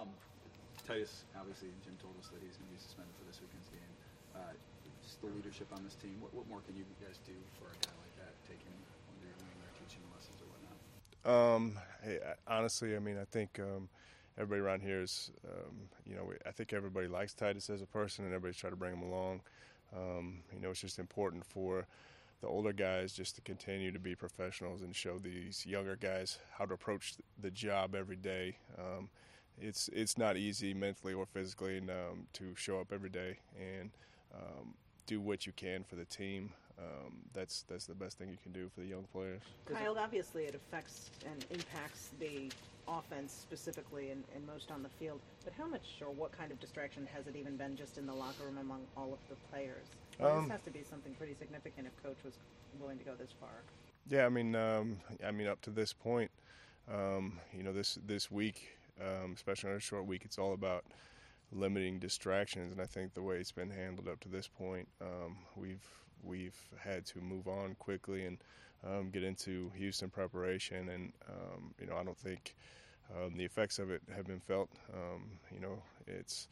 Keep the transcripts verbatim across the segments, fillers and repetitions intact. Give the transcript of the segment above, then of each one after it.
Um, Titus, obviously, Jim told us that he's going to be suspended for this weekend's game. Uh, just the leadership on this team. What, what more can you guys do for a guy like that, taking under your wing or teaching lessons or whatnot? Um, hey, honestly, I mean, I think um, everybody around here is, um, you know, I think everybody likes Titus as a person, and everybody's trying to bring him along. Um, you know, it's just important for the older guys just to continue to be professionals and show these younger guys how to approach the job every day. Um, it's it's not easy mentally or physically and, um, to show up every day and um, do what you can for the team. Um, that's that's the best thing you can do for the young players. Kyle, obviously it affects and impacts the offense specifically and, and most on the field, but how much or what kind of distraction has it even been just in the locker room among all of the players? Um, this has to be something pretty significant if Coach was willing to go this far. Yeah, I mean, um, I mean, up to this point, um, you know, this this week, um, especially on a short week, it's all about limiting distractions, and I think the way it's been handled up to this point, um, we've we've had to move on quickly and um, get into Houston preparation, and um, you know, I don't think um, the effects of it have been felt. Um, you know, it's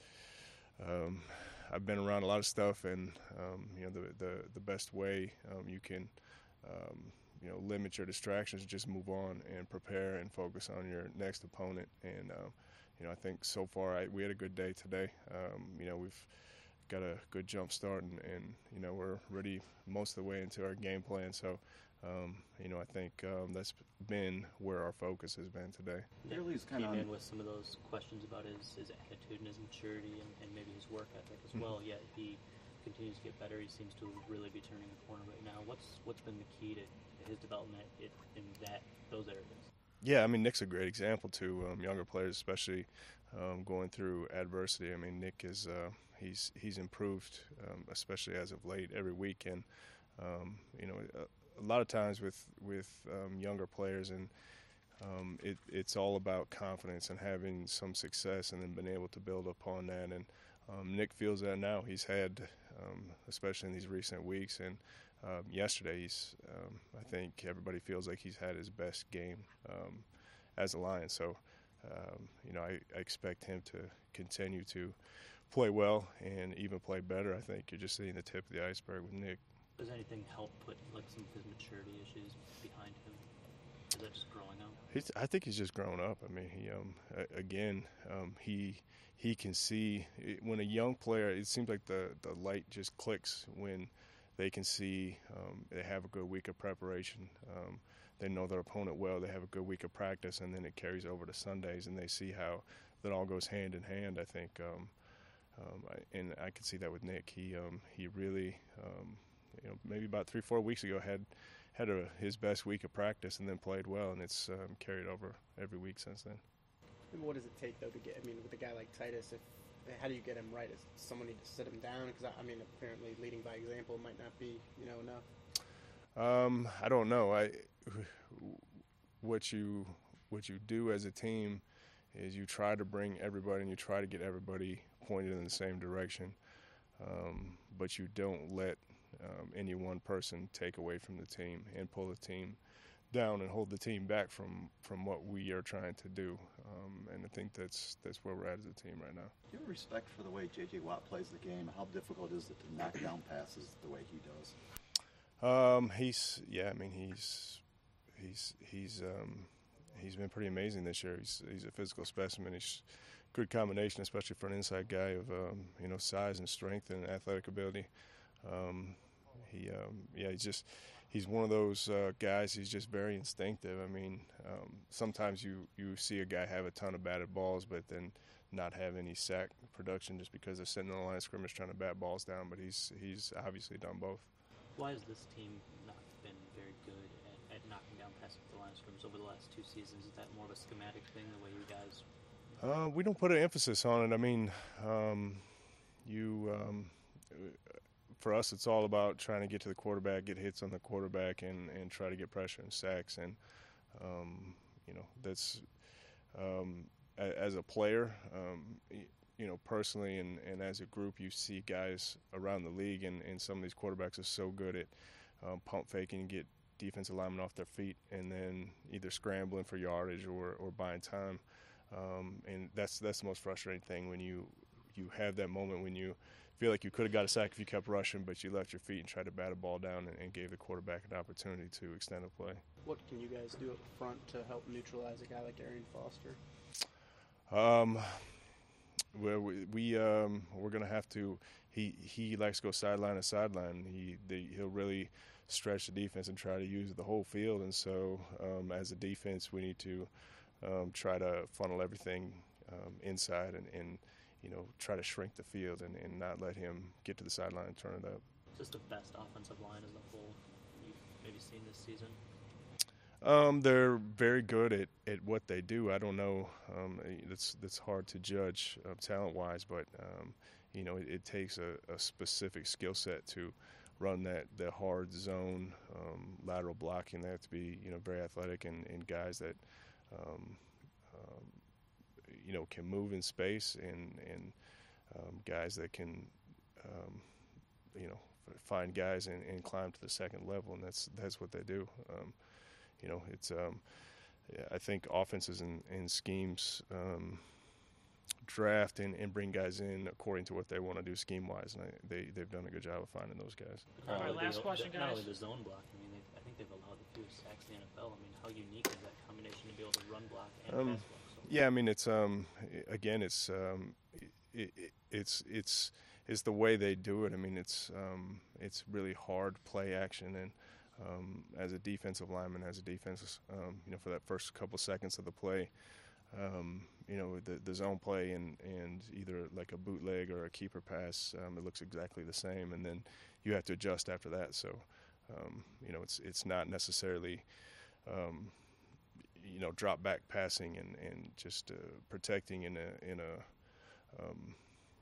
um, I've been around a lot of stuff, and um, you know, the the, the best way um, you can um, you know limit your distractions is just move on and prepare and focus on your next opponent. And um, you know, I think so far I, we had a good day today. Um, you know, we've got a good jump start, and, and you know, we're ready most of the way into our game plan. So, um, you know, I think um, that's been where our focus has been today. Nearly's kind of in with some of those questions about his, his attitude and his maturity and, and maybe his work ethic as mm-hmm. well. Yet he continues to get better. He seems to really be turning the corner right now. What's what's been the key to his development in, in that those areas? Yeah, I mean, Nick's a great example to um, younger players, especially um, going through adversity. I mean, Nick is uh, he's he's improved, um, especially as of late, every week. And um, you know, a, a lot of times with with um, younger players, and um, it, it's all about confidence and having some success, and then being able to build upon that. And um, Nick feels that now. He's had, um, especially in these recent weeks, and Um, yesterday, he's, um, I think everybody feels like he's had his best game um, as a Lion. So, um, you know, I, I expect him to continue to play well and even play better. I think you're just seeing the tip of the iceberg with Nick. Does anything help put like some of his maturity issues behind him? Is that just growing up? He's, I think he's just grown up. I mean, he um, again, um, he he can see when a young player. It seems like the the light just clicks when they can see um, they have a good week of preparation. Um, they know their opponent well. They have a good week of practice, and then it carries over to Sundays, and they see how that all goes hand in hand. I think, um, um, I, and I could see that with Nick. He um, he really, um, you know, maybe about three four weeks ago had had a, his best week of practice, and then played well, and it's um, carried over every week since then. And what does it take though to get? I mean, with a guy like Titus, if how do you get him right? Does someone need to sit him down? Because, I mean, apparently leading by example might not be, you know, enough. Um, I don't know. I, what you what you do as a team is you try to bring everybody and you try to get everybody pointed in the same direction, um, but you don't let um, any one person take away from the team and pull the team down and hold the team back from, from what we are trying to do. Um, and I think that's that's where we're at as a team right now. Do you have respect for the way J J. Watt plays the game? How difficult is it to knock down passes the way he does? Um, he's yeah. I mean, he's he's he's um, he's been pretty amazing this year. He's he's a physical specimen. He's a good combination, especially for an inside guy of um, you know size and strength and athletic ability. Um, he um, yeah. He's just. He's one of those uh, guys, he's just very instinctive. I mean, um, sometimes you, you see a guy have a ton of batted balls but then not have any sack production just because they're sitting on the line of scrimmage trying to bat balls down, but he's he's obviously done both. Why has this team not been very good at, at knocking down passes at the line of scrimmage over the last two seasons? Is that more of a schematic thing, the way you guys? Uh, we don't put an emphasis on it. I mean, um, you um, – for us, it's all about trying to get to the quarterback, get hits on the quarterback, and, and try to get pressure and sacks. And, um, you know, that's um, – as a player, um, you know, personally and, and as a group, you see guys around the league, and, and some of these quarterbacks are so good at um, pump faking and get defensive linemen off their feet and then either scrambling for yardage or, or buying time. Um, and that's that's the most frustrating thing when you you have that moment when you feel like you could have got a sack if you kept rushing, but you left your feet and tried to bat a ball down and, and gave the quarterback an opportunity to extend a play. What can you guys do up front to help neutralize a guy like Arian Foster? Um, well, we, we um, we're gonna have to. He he likes to go sideline to sideline. He they, he'll really stretch the defense and try to use the whole field. And so, um, as a defense, we need to um, try to funnel everything um, inside and, and you know try to shrink the field and, and not let him get to the sideline and turn it up. Just the best offensive line as a whole you've maybe seen this season. Um, they're very good at, at what they do. I don't know. Um, it's that's hard to judge uh, talent-wise, but um, you know, it, it takes a, a specific skill set to run that the hard zone um, lateral blocking. They have to be you know very athletic and, and guys that um, um, you know can move in space and and um, guys that can um, you know find guys and, and climb to the second level, and that's that's what they do. Um, You know, it's. Um, I think offenses and, and schemes um, draft and, and bring guys in according to what they want to do scheme-wise, and I, they they've done a good job of finding those guys. Not All right, only last the, question, Not guys. only the zone block. I mean, I think they've allowed the fewest sacks in the N F L. I mean, how unique is that combination to be able to run block and Um, pass block? So Yeah, I mean it's um again it's um it, it, it's it's it's the way they do it. I mean it's um it's really hard play action, and um, as a defensive lineman, as a defense, um, you know, for that first couple seconds of the play, um, you know, the the zone play and and either like a bootleg or a keeper pass, um, it looks exactly the same, and then you have to adjust after that. So um, you know, it's it's not necessarily um, you know, drop back passing and, and just uh, protecting in a in a um,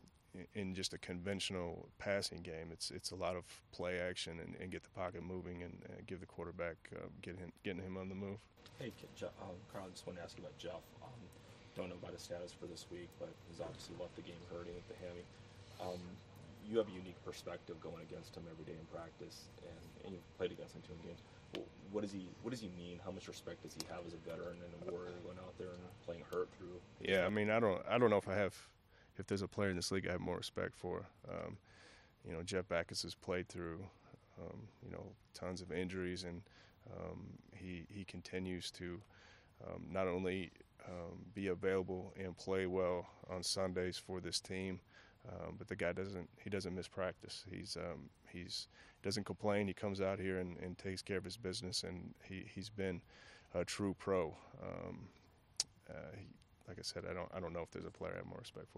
in just a conventional passing game. It's it's a lot of play action and, and get the pocket moving and uh, give the quarterback uh, getting him, getting him on the move. Hey, Je- um, Carl, I just want to ask you about Jeff. Um, don't know about his status for this week, but he's obviously left the game hurting with the hammy. Um, you have a unique perspective going against him every day in practice, and, and you've played against him two games. What does he What does he mean? How much respect does he have as a veteran and a warrior going out there and playing hurt through? Yeah, I mean, I don't I don't know if I have if there's a player in this league I have more respect for. Um, you know, Jeff Backus has played through um, you know tons of injuries, and um, he he continues to um, not only um, be available and play well on Sundays for this team, um, but the guy doesn't he doesn't miss practice. He's um, he's doesn't complain. He comes out here and, and takes care of his business, and he, he's been a true pro. Um, uh, he, like I said, I don't I don't know if there's a player I have more respect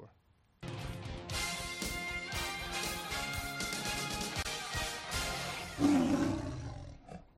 for.